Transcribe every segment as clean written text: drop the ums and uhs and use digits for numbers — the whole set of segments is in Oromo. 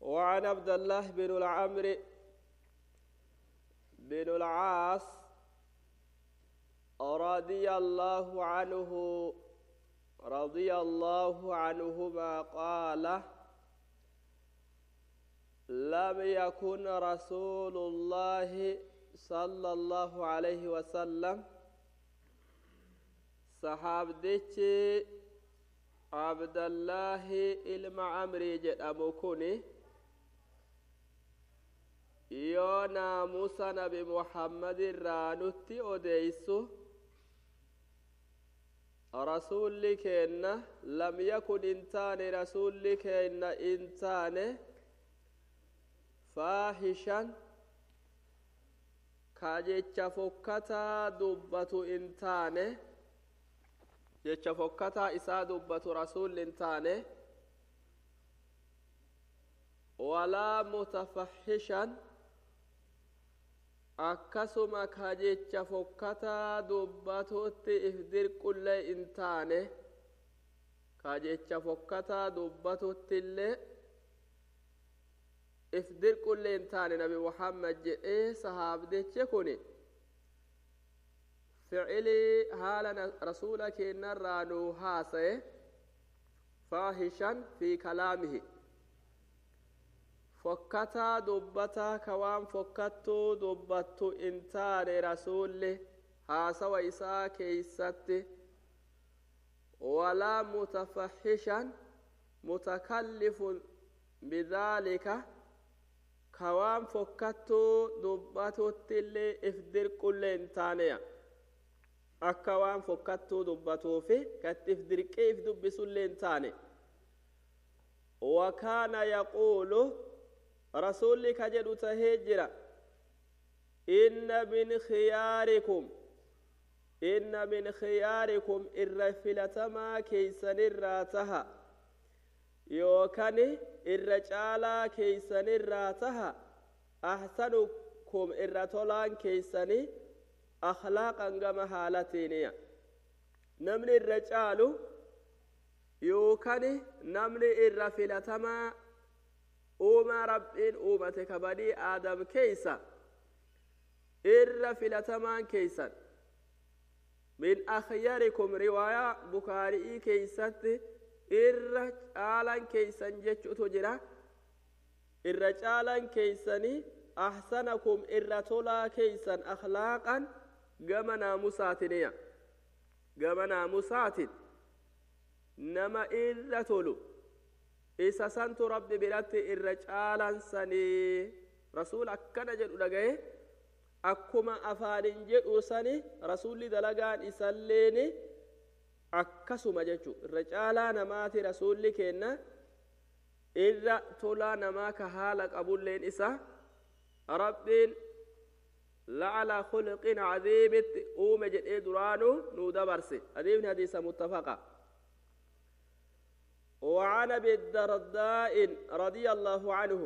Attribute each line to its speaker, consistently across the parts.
Speaker 1: وعن عبد الله بن العمرو بن العاص رضي الله عنهما قال لم يكن رسول الله صلى الله عليه وسلم صحابتي عبد الله ilma amrii jedhamu kuni yoo naamusa nabi muhammad irraa nutti odeessu rasuulli keenna lam yakun intaane rasuulli keenna intaane faahishan ka jecha fokkataa dubbatu intaane jecha fokkataa isaa dubbatu rasuulli intaane walaa mutafahishan akkasuma ka jecha fokkataa dubbatutti if dirqullee intaane ka jecha fokkataa dubbatuttillee if dirqullee intaane nabi muhammad jedhee sahaabdichi kuni fi'ili haala rasuula keenyarraa nuu haasaye faahishan fi kalaamihi fokkataa dubbataa ka waan fokkattuu dubbattu intaane rasuulli haasawa isaa keeysatti walaa mutafahishan mutakallifun bidhaalika ka waan fokkattuu dubbatuttillee if dirqullee intaaneya akka waan fokkattuu dubbatuufi katti if dirqee if dubbisullee intaane wakaana yaquulu rasuulli ka jedhu tahee jira inna min khiyaarikum irra filatamaa keeysanirraa taha yookan irra caalaa keeysanirraa taha ahsanukum irra tolaan keeysanii akhlaaqan gama haalatiiniya namni irra caalu yookan namni irra filatamaa uumaa rabbiin uumate ka banii aadam keeysa irra filatamaan keeysan min akhyarikum riwaayaa bukaarii keeysatti irra caalan keeysan jechuutu jira irra caalan keeysanii ahsanakum irra tolaa keeysan akhlaaqan gama naamusaatiniya gama naamusaatin nama irra tolu isa santu rabbi biratti irra caalan sanii rasuul akkana jedhu dhagaye akkuma afaanin jedhu sani rasuulli dalagaan isalleeni akkasuma jechu irra caalaa namaati rasuulli kenna irra tolaa namaa ka haala qabulleen isa rabbiin la'ala khulqin aziimitti uume jedhee duraanuu nuu dabarse hadiisni hadiisa muttafaqa وعن أبي الدرداء رضي الله عنه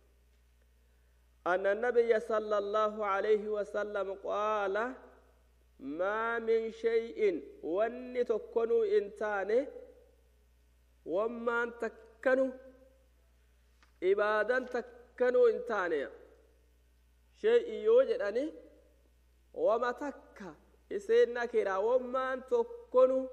Speaker 1: أن النبي صلى الله عليه وسلم قال ما من شيء ون تكونوا إنتاني وما تكنوا إبادا تكنوا إنتاني شيء يوجد أني وما تكا إسينا كرا وما تكنوا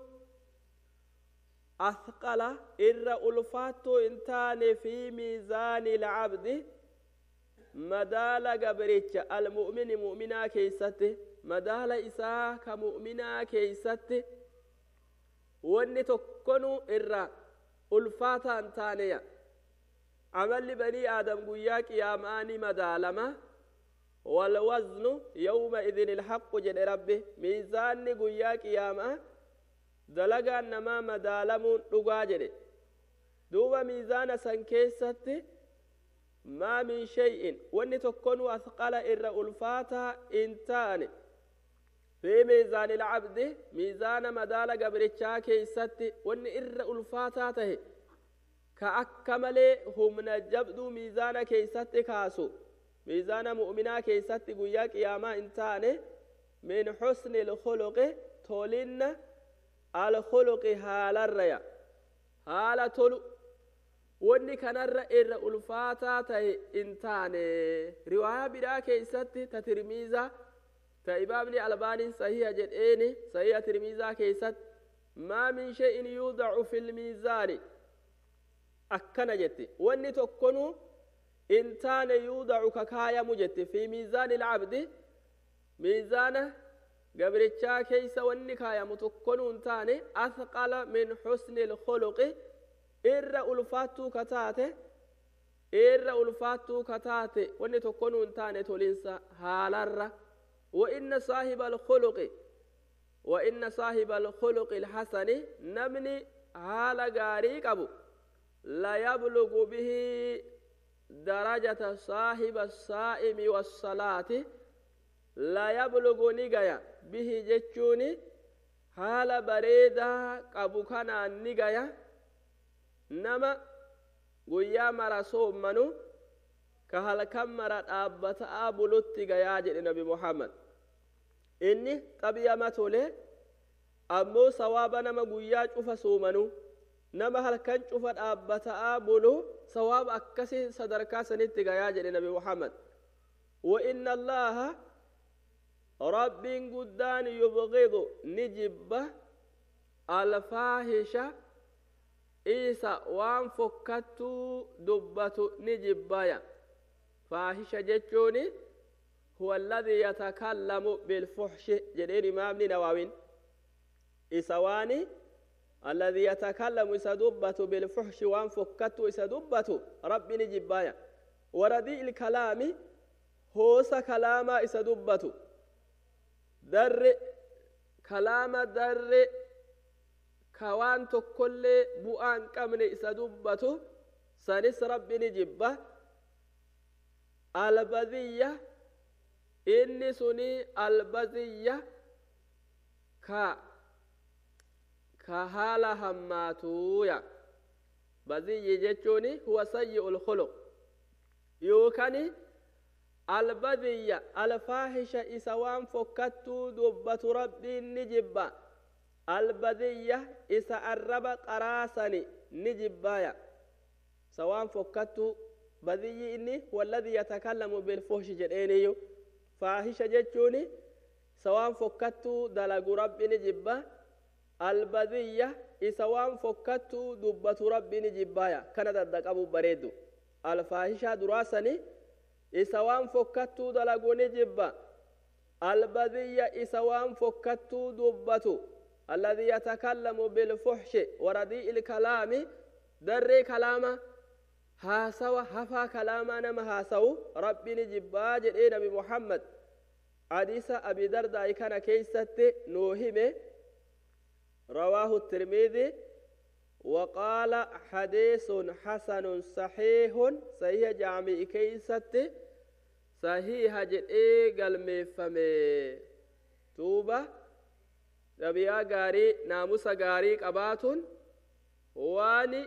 Speaker 1: أثقل إر ألفاتو إنتان في ميزان العبد مدال قبريتش المؤمن مؤمنا كيسته مدال إساء كمؤمنا كيسته واني تكونوا إر ألفاتا انتانيا عمل بني آدم قياك يا ماني مدالما والوزن يومئذ الحق جل ربه ميزان قياك يا ما dalagaan namaa madaalamuun dhugaa jedhe duuba miizaana san keessatti maa min shay'in wanni tokkonuu asqala irra ulfaataa in taane fi miizaani lcabdi miizaana madaala gabrichaa keeysatti wanni irra ulfaataa tahe ka akka malee humna jabduu miizaana keeysatti kaasu miizaana mu'minaa keeysatti guyyaa qiyaamaa in taane min xusni lkhuluqi tolinna الخلق حال الريا حال تلو wanni kanarra irra ulfaataa ta'e intaane riwaayaa biraa keessatti ta tirmiizaa ta imaamni albaaniin sahiha jedheeni sahiha tirmiizaa keessatti maa min shay'in yuudacu fi lmiizaani akkana jetti wanni tokkonuu intaane yuudacu kakaayamu jetti fi miizaani ilcabdi miizaana gabrichaa keeysa wanni kaayamu tokkonuu intaane athqala min xusni ilkhuluqi irra ulfaattuu kataate wanni tokkonuu intaane tolinsa haalarra وإن صاحب الخلق الحسن نمني حال غاري قبو لا يبلغ به درجة صاحب الصائم والصلاة لا يبلغ نغايا به جچوني حال بريدا قبو كان نغايا نما غيا مرا صومنو كهل كم مرا ابتا بلوتي غيا جد نبي محمد inni xabiyyama tole ammoo sawaaba nama guyyaa cufa soomanu nama halkan cufa dhaabbataa bulu sawaaba akkasii sadarkaa sanitti gayaa jedhe nabi muhammad wa inna allaha rabbiin guddaan yubghidu ni jibba alfaahisha isa waan fokkattuu dubbatu ni jibbaya faahisha jechuuni هو الذي يتكلم بالفحش جدير إمام نووي إسواني الذي يتكلم إسدبته بالفحش وانفكته إسدبته ربي نجبايا ورديء الكلام هوس كلام إسدبته در كلام در كوان تكل بؤان كمن إسدبته سنس ربي نجبه البذية inni suni albaziyya ka haala hammaatuuya baziyyi jechuuni huwa sayyi'ul khuluq yookani albaziyya alfaahisha isa waan fokkattuu dubbatu rabbiin ni jibba albaziyya isa arraba qaraasani ni jibbaaya isa waan fokkattuu baziyyi inni huwa alladhi yatakallamu bilfuhshi jedheeniyyuu faahisha jechuuni sawaan fokkattuu dalagu rabbini jibba albadiyya isa waan fokkattuu dubbatu rabbini jibbaaya kana daddaqabu bareedu alfaahisha duraasani isa waan fokkattuu dalagu ni jibba albadiyya isa waan fokkattuu dubbatu alladhi yatakallamu bilfuhshi waradii ilkalaami darree kalaama haasawa hafaa kalaamaa nama haasawu rabbini jibbaa jedhee nabi muhammad hadiisa abi dardaa'i kana keeysatti nuu hime rawaahu الترمذي وقال حديث حسن صحيح صحيح جامع كيستي صحيح جدئي قلميفمي توبة نبيا غاري ناموسا غاري قباتون واني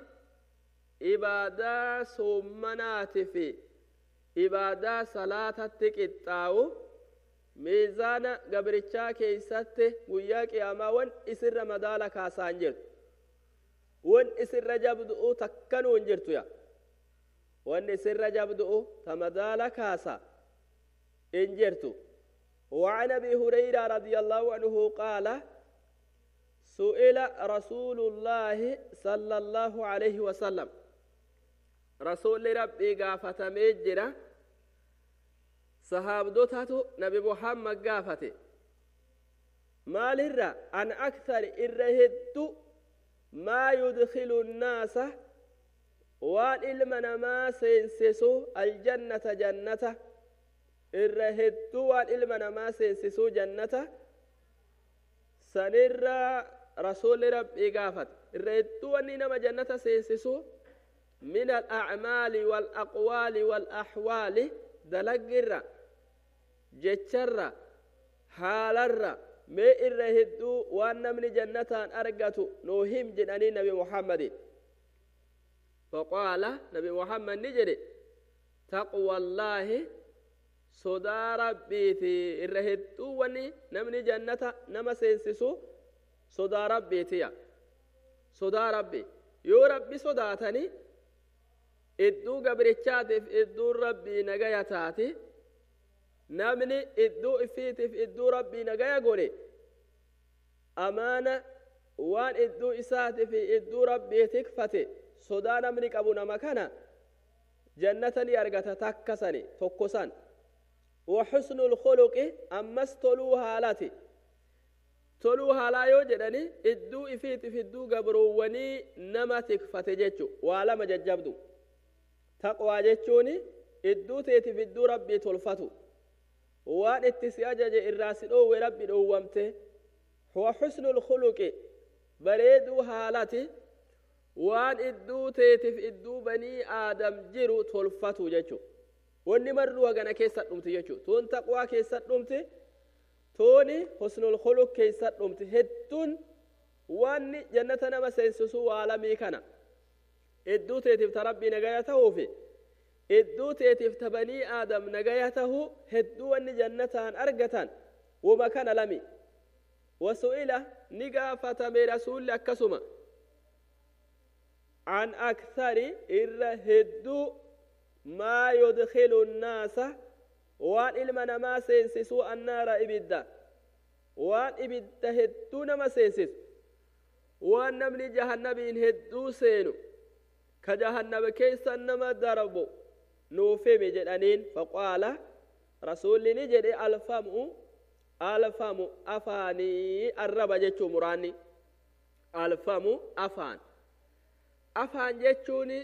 Speaker 1: إبادة سومنات في إبادة صلاة تكتاو ميزان قبرتشا كيست وياك يا وان إسر مدالا كاسان جرت وان إسر جبدؤو تكنو انجرتو يا وان إسر جبدؤو تمدالا كاسا انجرتو وعن أبي هريرة رضي الله عنه قال سئل رسول الله صلى الله عليه وسلم رسول ربي قافة مجرة صحابدوتاتو نبي محمد قافته ما لرا عن أكثر إرهدت ما يدخل الناس والإلمنا ما سينسسو الجنة جنة إرهدت والإلمنا ما سينسسو جنة سنرى رسول ربي قافت إرهدت وانما جنة سينسسو من الأعمال والأقوال والأحوال دلقر جتشر حالر ما إرهدو وأن من جنة أرقتو نوهم جناني نبي محمد فقال نبي محمد نجري تقوى الله صدى ربي في إرهدو واني نمني جنة نما سينسسو صدى ربي تيا صدى ربي يو ربي صداتني idduu gabrichaatiif idduu rabbii nagaya taati namni idduu ifiitiif idduu rabbii nagaya godhe amaana waan idduu isaatiif idduu rabbii tikfate sodaa namni qabu nama kana jannatani argata takkasani tokkosan وحسن الخلق أمس تلو هالاتي تلو هالايو جدني إدو إفيت في الدو قبروني نمتك فتججو وعلم ججبدو تقوى ججوني إدو تيتي في الدو ربي تلفتو وان اتسياجج الراسل أو ربي دوامته هو حسن الخلق بريدو هالاتي وان إدو تيتي في الدو بني آدم جرو تلفتو ججو wanni marru hagana keessa dhumte jechuudha toon taqwaa keessa dhumte tooni husnul khuluq keessa dhumte hedduun wanni jannata nama seensisu waalamii kana hedduu teetiif ta rabbii nagaya ta'uufi hedduu teetiif ta banii aadam nagaya ta'u hedduu wanni jannataan argatan wama kana lami wasu'ila ni gaafatame rasuulli akkasuma an akthari irra hedduu ما يدخل الناس وان إلما ما سينسسوا النار إبدا وان إبدا هدون ما سينسس وان نملي جهنم هدو سينو كجهنم كيسا نما دربو نوفي جدانين فقال رسول نجد الفم أفاني الرب جتشو مراني الفم أفان جتشوني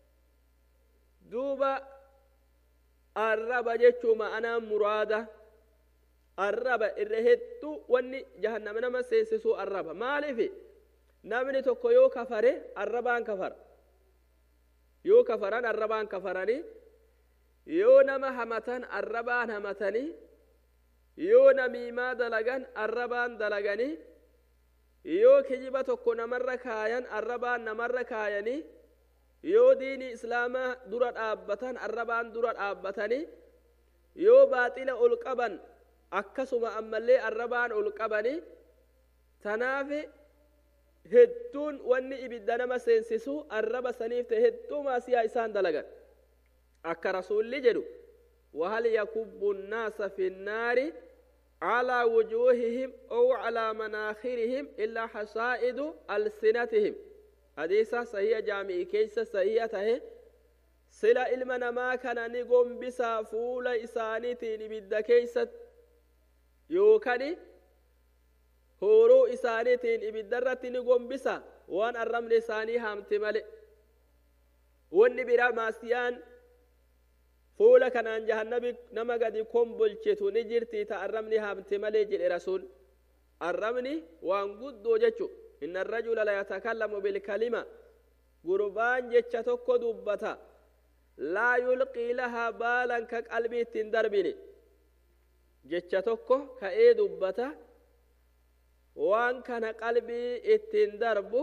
Speaker 1: دوبا الرب جتشو ما أنا مرادة الرب الرهتو واني جهنم نما سيسسو الرب مالي في نامني توكو يو كفره الربان كفر يو كفران الربان كفراني يو نما همتان الربان همتاني يو نمي ما دلغان الربان دلغاني يو كجيبا توكو نمر كايان الربان نمر كاياني yoo diini islaamaa dura dhaabbatan arrabaan dura dhaabbatanii yoo baaxila ol qaban akkasuma ammallee arrabaan ol qabanii tanaaf hedduun wanni ibidda nama seensisu arraba saniif ta'e hedduu maasiyaa isaan dalagan akka rasuulli jedhu وهل يكب الناس في النار على وجوههم أو على مناخرهم إلا حصائد ألسنتهم حديثة صحيح جامعي كيسة صحيحة تهي سلا علمنا ما كان نقوم بسا فولا إسانيتين بدا كيسة يوكني هورو إسانيتين إبدارة نقوم بسا وان الرمل إساني هامت ملئ وان برا ماسيان فولا كان عن جهنم نما قد يكون بلشتو نجرتي تا الرمل هامت ملئ جل رسول الرمل وان قد وجتشو إن الرجل لا يتكلم بالكلمة قربان جتشتك دبتا لا يلقي لها بالا كقلبي تندربني جتشتك كأي دبتا وان كان قلبي اتندرب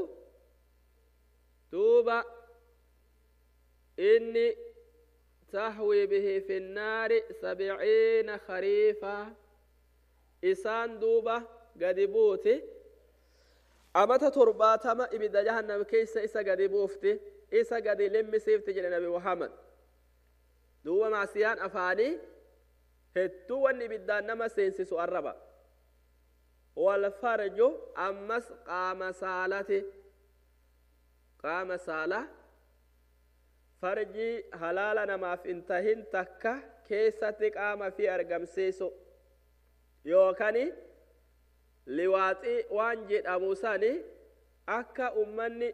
Speaker 1: توبا إني تهوي به في النار 70 خريفا إسان دوبا قد بوتي أمتا ترباتما إبدا جهنم كيسا إسا قد بوفتي إسا قد لم سيفتي جل نبي محمد دوا معسيان أفاني هتو وان إبدا نما سينسسو الربا والفرج أمس قام سالتي قام سالة فرجي حلالا نما في انتهن تكا كيسا تقام في أرقم سيسو يوكاني liwaaxii waan jedhamu sani akka ummanni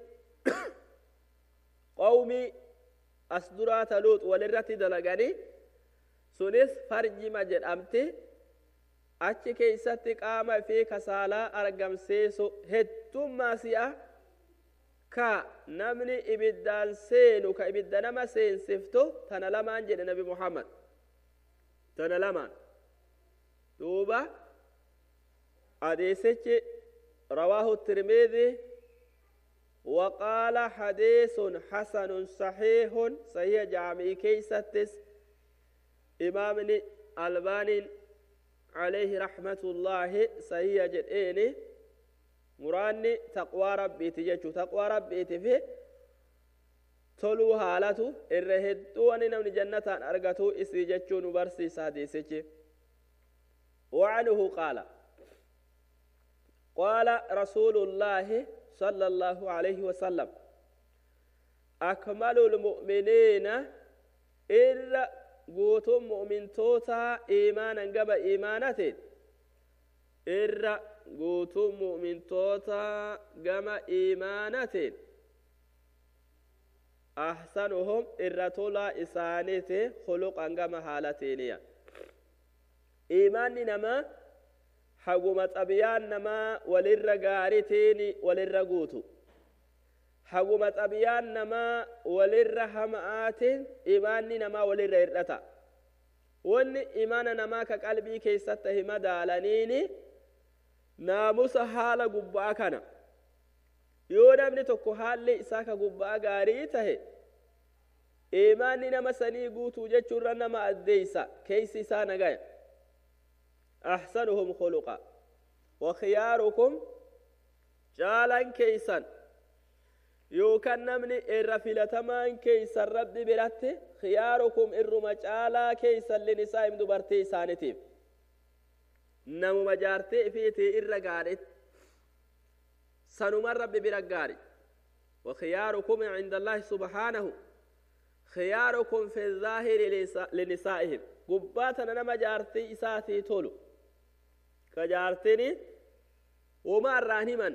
Speaker 1: qawmii as duraa taluut walirratti dalaganii sunis farjima jedhamti achi keeysatti qaama fi kasaalaa argamseesu heddummaa si'a ka namni ibiddaan seenu ka ibidda nama seensiftu tana lamaan jedhe nabi muhammad tana lamaan duuba حديثك رواه الترمذي وقال حديث حسن صحيح صحيح جامع كيستس إمام الباني عليه رحمة الله صحيح جدئني مراني تقوى ربي تججو تقوى ربي تفي toluu haalatu irra hedduu wani namni jannataan argatu isii jechuun barsiisa hadiisichi. وعنه قال قال رسول الله صلى الله عليه وسلم أكمل المؤمنين إلا قوتم مؤمن توتا إيمانا قبل إيمانته إلا قوتم مؤمن توتا قبل إيمانته أحسنهم إرتولا إسانته خلقا قبل حالتينيا إيمان نما حقومة أبيان نما وللرقارتين وللرقوتو حقومة أبيان نما وللرحمات إيمان نما وللرئرتا وان إيمان نما كقلبي كيسته مدالنيني ناموس حال قباكنا يونا من تكو حال إساك قباك غاريته إيمان نما سني قوتو جتشور نما أديسا كيسي سانا غاية أحسنهم خلقا وخياركم جالا كيسا يوكن نمني الرفلتمان كيسا ربي براتي خياركم الرما جالا كيسا لنساء دبرتي سانتيف نمو مجارتي فيتي الرقارت سنمر ربي برقاري وخياركم عند الله سبحانه خياركم في الظاهر لنسائهم قباتنا نما جارتي إساتي تولو كجارتني وما الراهما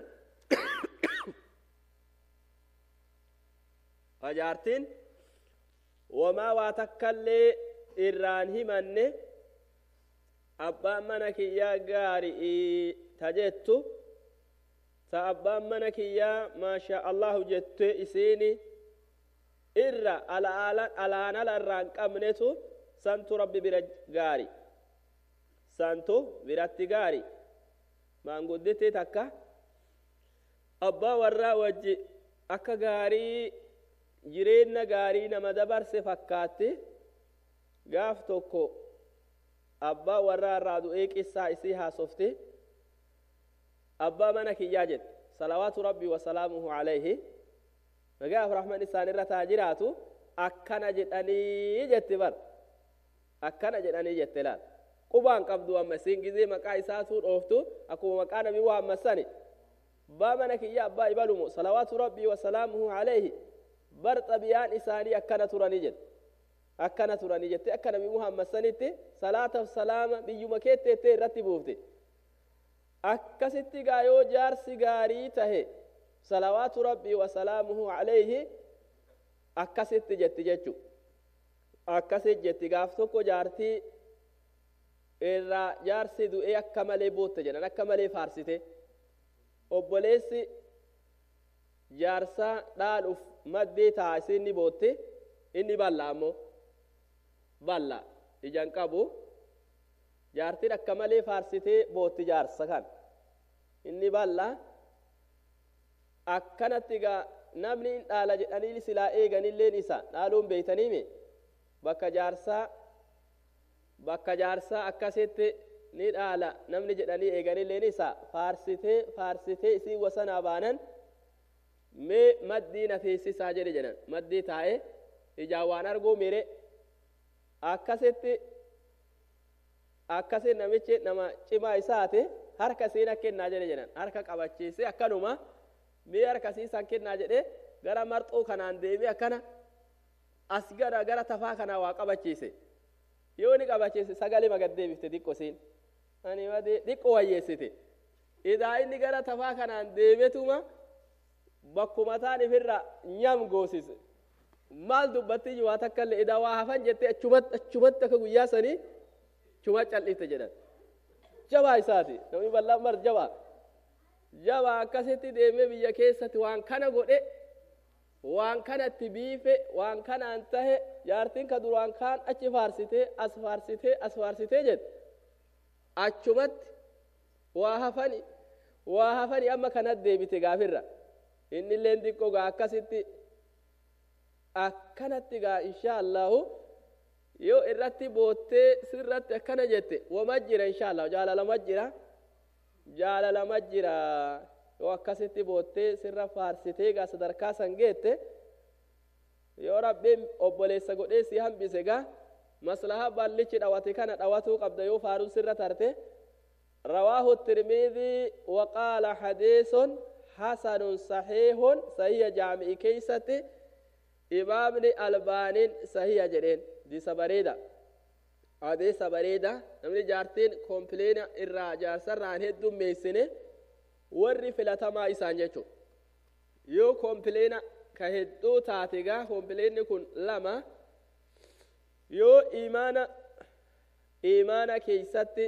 Speaker 1: كجارتين وما واتكلي الراهما أبا منك يا غاري تجتو تأبا منك يا ما شاء الله جت إسيني إرى على أنا الرانك أمنتو سانتو ربي برجاري سانتو براتيغاري ما نقدتي تكا أبا ورا وجي أكا غاري جرينا غاري نما دبر سفكاتي غاف توكو أبا ورا رادو إيك إسا إسيها صفتي أبا منك ياجد صلوات ربي وسلامه عليه نقاف رحمن إسان الرتاجراتو أكنا جتاني جتبر أكنا جتاني جتلال قبان قبضوا أما سينجزي مكا إساتو أوفتو أكو مكا نبي وهم ساني بامنك يا أبا إبالومو صلوات ربي وسلامه عليه برط بيان إساني أكنا تراني جت أكنا تراني جت أكنا نبي وهم ساني صلاة والسلام بيومكيت تي رتبوفتي أكستي غايو جار سيغاري تهي صلوات ربي وسلامه عليه أكست جت جتشو أكست جت غافتوكو جارتي إرا جارسي دو إيه أكمالي بوت جنا أكمالي فارسيته أبوليسي جارسا دالوف مدي تاسيني بوتي إني بالامو بالا إجان كابو جارتي أكمالي فارسيته بوتي جارسا كان إني بالا أكنتيغا نمني على أنيل سلا إيغان اللي نسا نالوم بيتنيمي bakka jaarsaa akkasitti ni dhaala namni jedhanii eeganillee isa faarsitee isii wasanaa baanan mee maddii na teessisaa jedhan maddii taa'e ijaan waan arguu mire akkasitti namichi nama cimaa isaati harka isiin kennaa jedhan harka qabachiise akkanuma mee harka isiisan kennaa jedhe gara marxuu kanaan deemee akkana as gara tafaa kanaa waa qabachiise يوني قبضة سجالي ما قد ديبت ديكوسين أنا ما دي ديكو هيسته إذا إني قرأ تفاكنا عن ديبتوما بكومتاني فرّا نيام غوسيس مال دبتي جواتك اللي إذا واقفن جت أشوبت تكويا سني شوبت على إتجنا جوا إساتي نومي بالله مر جوا كسيتي ديمه بيا كيسة وان كنا قولي وان كانت تبيفه وان كان انتهى يارتين كدوان كان اچ فارسيته جد اچمت واهفني اما كانت ديبته غافرا ان لنديكو غا كسيتي اكنت غا ان شاء الله يو ارتي بوته سرت كان جت ومجرا ان شاء الله جال مجرا وكاسيتي بوتي سر فارسيتي غا صدركا سنگيت yoo rabbiin obboleessa godhee si hambise gaa maslaha ballichi dhawate kana dhawatuu qabda yoo faaruun sirra tarte rawaahu tirmidhi waqaala hadiisun hasanun sahiihun sahiha jaami'i keeysatti imaamni albaaniin sahiha jedheen hadiisa bareeda hadiisa bareeda namni jaartiin kompileena irraa jaarsarraan heddummeessine warri filatamaa isaan jechu yoo kompileena ka hedduu taate gaa kompileenni kun lama yoo imaana keeysatti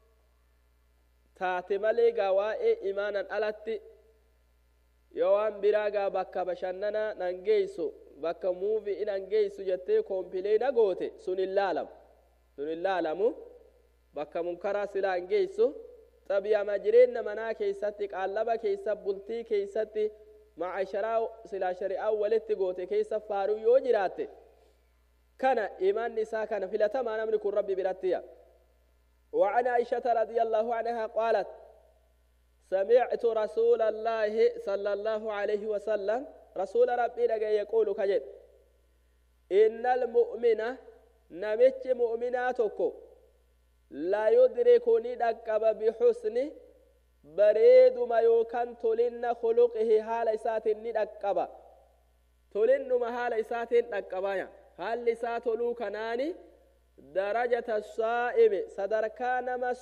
Speaker 1: taate malee gaa waa'ee imaanan alatti yoo waan biraa gaa bakka bashannanaa nan geessu bakka muuvii nan geessu jettee kompileena goote sun hin laalamu bakka munkaraa silaa hin geessu xabi'ama jireenya manaa keeysatti qaallaba keeysa bultii keeysatti معاشرة سلا شريعة ولت جوته كيس فارو يوجراته كان إيمان نساء كان في لتما نملك الرب برتيا وعن عائشة رضي الله عنها قالت سمعت رسول الله صلى الله عليه وسلم رسول ربي لقى يقول كجد إن المؤمن نمت مؤمناتكو لا يدركني دكب بحسن bareeduma yookaan tolinna khuluqihi haala isaatiin ni dhaqqaba tolinnuma haala isaatiin dhaqqabaya haalli isaa toluu kanaani darajata saa'ime sadarkaa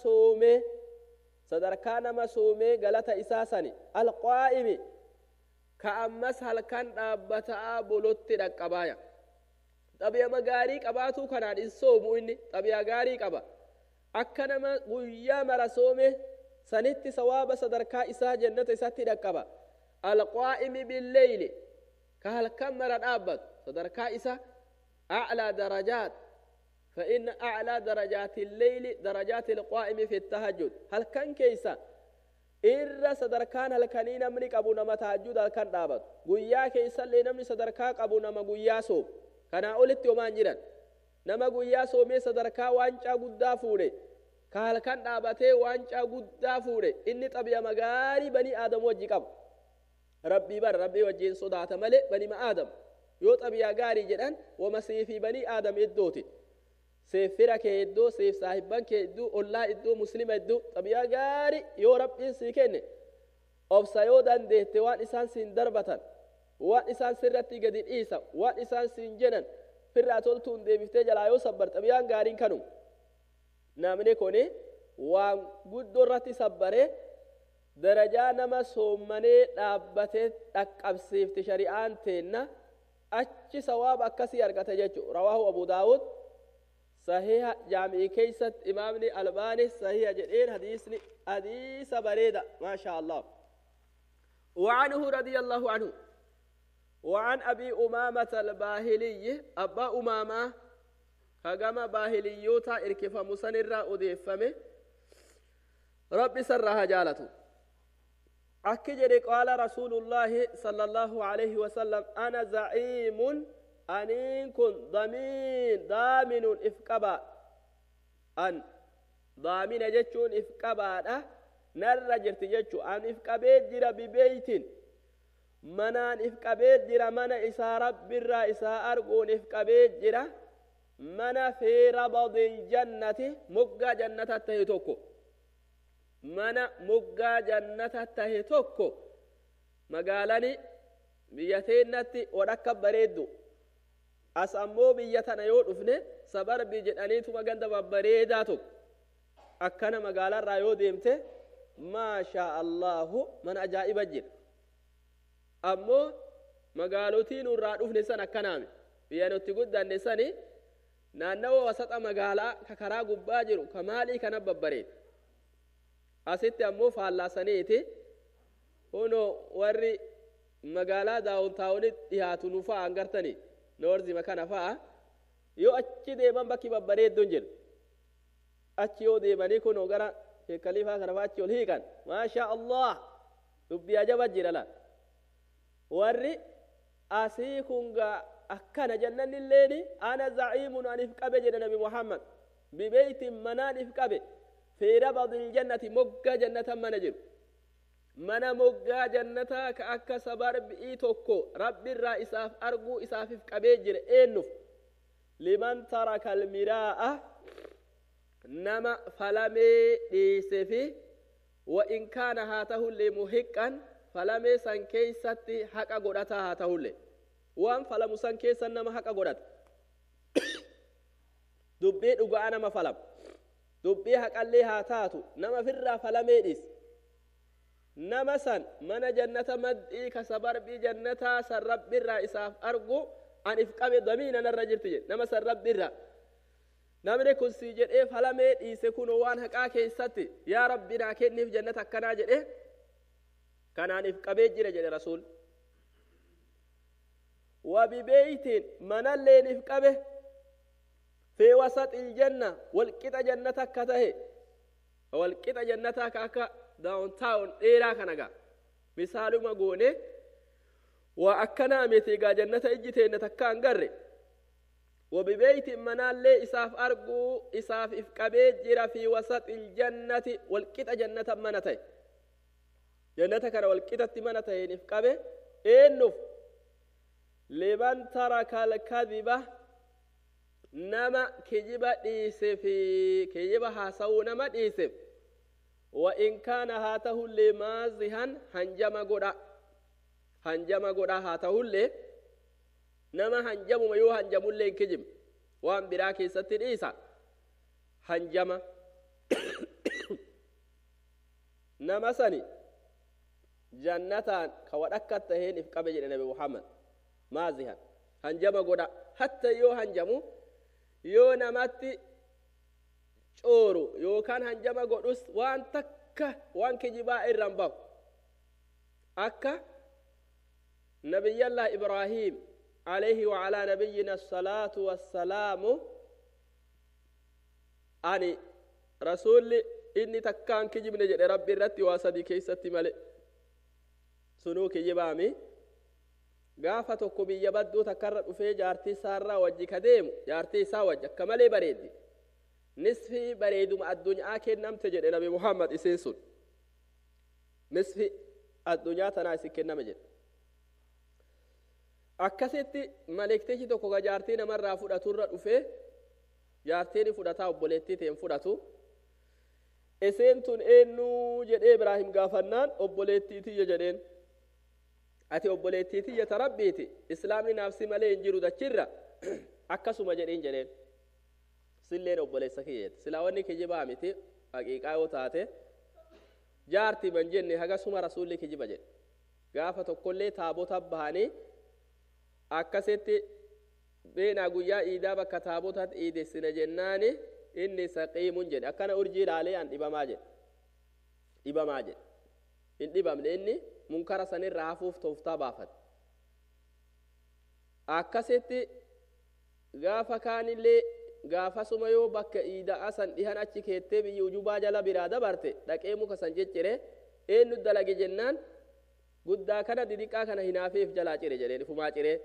Speaker 1: nama soome galata isaa sani alqaa'imi ka ammas halkan dhaabbataa bulutti dhaqqabaya xabi'ama gaarii qabaatuu kanaan in soomu inni xabi'a gaarii qaba akka nama guyyaa mara soome سنتي ثواب صدركا إسا جنة إساتي دكبا القائم بالليل كهل كمر الأبد صدركا إسا أعلى درجات فإن أعلى درجات الليل درجات القائم في التهجد هل كان كيسا إر صدركان هل كانين أمريك أبو نما تهجد هل كان دابد قويا كيسا لنمني صدركا أبو نما قويا سوم كان أولت يومان جران نما قويا سومي صدركا وانشا قدا فوري kaal kan dhaabatee waancaa guddaa fuudhe inni xabi'ama gaarii banii aadam wajji qaba rabbii wajjiin sodaata malee banii aadam yoo xabi'a gaarii jedhan wama seefii banii aadam iddooti seef fira kee iddoo seef saahibban kee iddoo ollaa iddoo muslima iddoo xabi'a gaarii yoo rabbiin sii kenne obsa yoo dandeette waan isaan siin darbatan waan isaan sirratti gadi dhiisa waan isaan siin jedhan firraa toltuun deebiftee jalaa yoo sabbar xabi'aan gaariin kanum namni kuni waan guddoo irratti sabbare darajaa nama soommanee dhaabbatee dhaqqabsiifti shari'aan teenna achi sawaaba akkasii argata jechuudha rawaahu abu daawud sahiha jaami'i keeysatti imaamni albaani sahiha jedheen hadiisni hadiisa bareeda maasha allah وعنه رضي الله عنه وعن أبي أمامة الباهلي أبا أمامة كما باهليوتا إركف مسنر أديفمه ربي سرها جالته أكجر قال رسول الله صلى الله عليه وسلم أنا زعيم أنين كن ضامن إفكبا أن ضامن جتشون إفكبا نرجرت جتشو أن إفكبيت جرى ببيت منان إفكبيت جرى من إسا رب الرا إسا أرقون إفكبيت جرى من في ربض الجنة مقا جنة التهتوكو من مقا جنة التهتوكو مقالني بيتينتي وركب بريدو أسمو بيتنا يود افنه صبر بيجنانيتو مقاند بريداتو أكنا مقالا رايو ديمته ما شاء الله من أجائب الجن أمو مقالوتين وراد افنه سنة كنامي بيانو تقود دان نساني naannawa wasata magaalaa kakaraa gubbaa jiru kamaalii kana babbareed asitti ammoo faallaasaniiti hono warri magaalaa daawuntaawunitti dhiyaatu nu fa'a angartanii noorzima kana fa'a yoo achi deeman bakki babbareedduun jiru achi yoo deemanii kunoo gara sheekaliifaa kana fa'a achi ol hiikan maasha allah dubbii ajaba jira la warri asii kungaa أكنا جنن الليل أنا زعيم أن إفكابي جنن نبي محمد ببيت منان إفكابي في ربض الجنة مقا جنة منجر mana moggaa jannataa ka akka sabarbii tokko rabbi irraa isaaf arguu isaafif qabee jira eenyuf liman taraka almiraa'a nama falamee dhiise fi wa in kaana haa tahullee muhiqqan falamee san keeysatti haqa godhataa haa tahullee waan falamu san keessan nama haqa godhata dubbii dhugaa nama falam dubbii haqallee haa taatu nama firraa falamee dhiise nama san mana jannata maddii ka sabarbii jannataa san rabbirraa isaaf argu anif qabe damiina narra jirti jedhe nama san rabbirraa namni kun si jedhee falamee dhiise kun waan haqaa keessatti yaa rabbi naa kenniif jannata akkanaa jedhe kanaaniif qabee jira jedhe rasuul wabibeytin manalleeniif qabe fi wasaxil janna walqixa jannata akka tahe walqixa jannataa ka akka downtown dheeraa kanaga misaaluma goone waa akkanaa miti gaa jannata ijji teenne takka hin garre وببيت منال لي إساف أرجو إساف إفكابيت جرا في وسط الجنة والكتا جنة منتي جنة كان والكتا منتي إفكابي إنه لمن ترك الكذبة نما كجبا إيسف كجبا حاسو نما إيسف وإن كان هاته لمازها هنجم قدا هاته اللي nama hanjamu yoo hanjamullee kijim waan biraa keessatti dhiisa hanjama nama sani jannataan ka wadhakka taheen if qabe jedhe nabi Muhammad maazihan hanjama godha hatta yoo hanjamu yoo namatti cooru yookaan hanjama godhus waan takka waan kijibaa irraan bahu akka nabiyallah Ibrahim عليه وعلى نبينا الصلاة والسلام أني رسول إني تكان كجيب نجد ربي رتي واسدي كيستي ملئ سنو كجيبامي غافة كبي يبدو تكرر في جارتي سارة وجي كديم جارتي ساوج كمالي بريدي نصفي بريد مع الدنيا كن نم تجد نبي محمد إسنسون نصفي الدنيا تناسي كن نمجد akkasitti malekteechi tokko ga jaartii namarraa fudhaturra dhufee jaartiin fudhataa obboleettii ta'een fudhatu iseen tun eenyu jedhee Ibraahim gaafannaan obboleettiitiyya jedheen ati obboleettiitiyya ta rabbiiti islaamni naafsi malee hin jiru dachirra akkasuma jedheen silleen obboleessa kiyyeeti silaa wanni kijibaa miti haqiiqaa yoo taate jaartii man jenne hagasuma rasuulli kijiba jedhe gaafa tokkollee taabota bahanii akkasitti beenaa guyyaa iidaa bakka taabotaatti iidessina jennaani inni saqiimun jedhe akkana urjii ilaalee an dhibamaa jedhe hin dhibamne inni munkara sanirraa hafuuf tooftaa baafate akkasitti gaafa kaanillee gaafasuma yoo bakka iidaa san dhihan achi keettee biyyi ujubaa jala biraa dabarte dhaqee muka san jeccire eenyu dalage jennaan guddaa kana didiqaa kana hinaafeef jalaa cire jedheen ifumaa ciree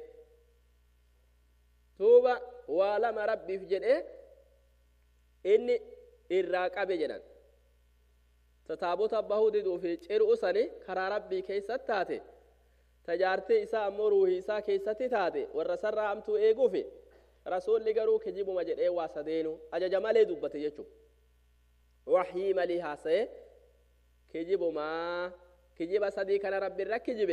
Speaker 1: tuuba waa lama rabbiif jedhee inni irraa qabe jedhan taabota bahuu diduu fi cir'u sani karaa rabbii keessatti taate tajaartee isaa ammoo ruuhii isaa keessatti taate warra sarraa amtuu eeguufi rasuulli garuu kijibuma jedhee waa sadeenu ajaja malee dubbate jechuudha wahii malii haasa'e kijiba sadii kana rabbi irra kijibe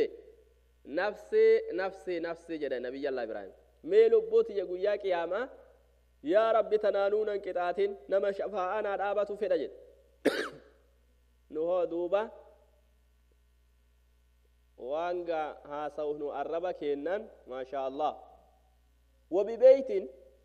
Speaker 1: nafsi jedhe nabiyyallah Ibrahim mee lubbuuti ya guyyaa qiyaamaa yaa rabbi tanaanuunan qixaatin nama shafaa'anaa dhaabatu fedha jedhe nu hoo duuba waanga haasa'u nu arraba kennan maashaa Allah wabibeytin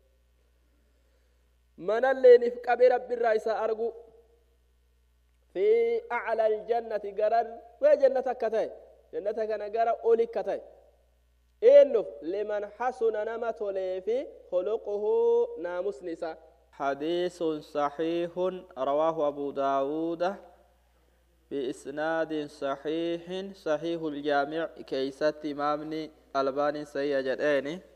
Speaker 1: manalleenif qabe rabbi irraa isa argu في أعلى الجنة قرر وجنة كتاي جنة كان قرر أولي كتاي إنه لمن حسن نمت في خلقه ناموس نساء حديث صحيح رواه أبو داود بإسناد صحيح الجامع كيست إمامني الباني سيجد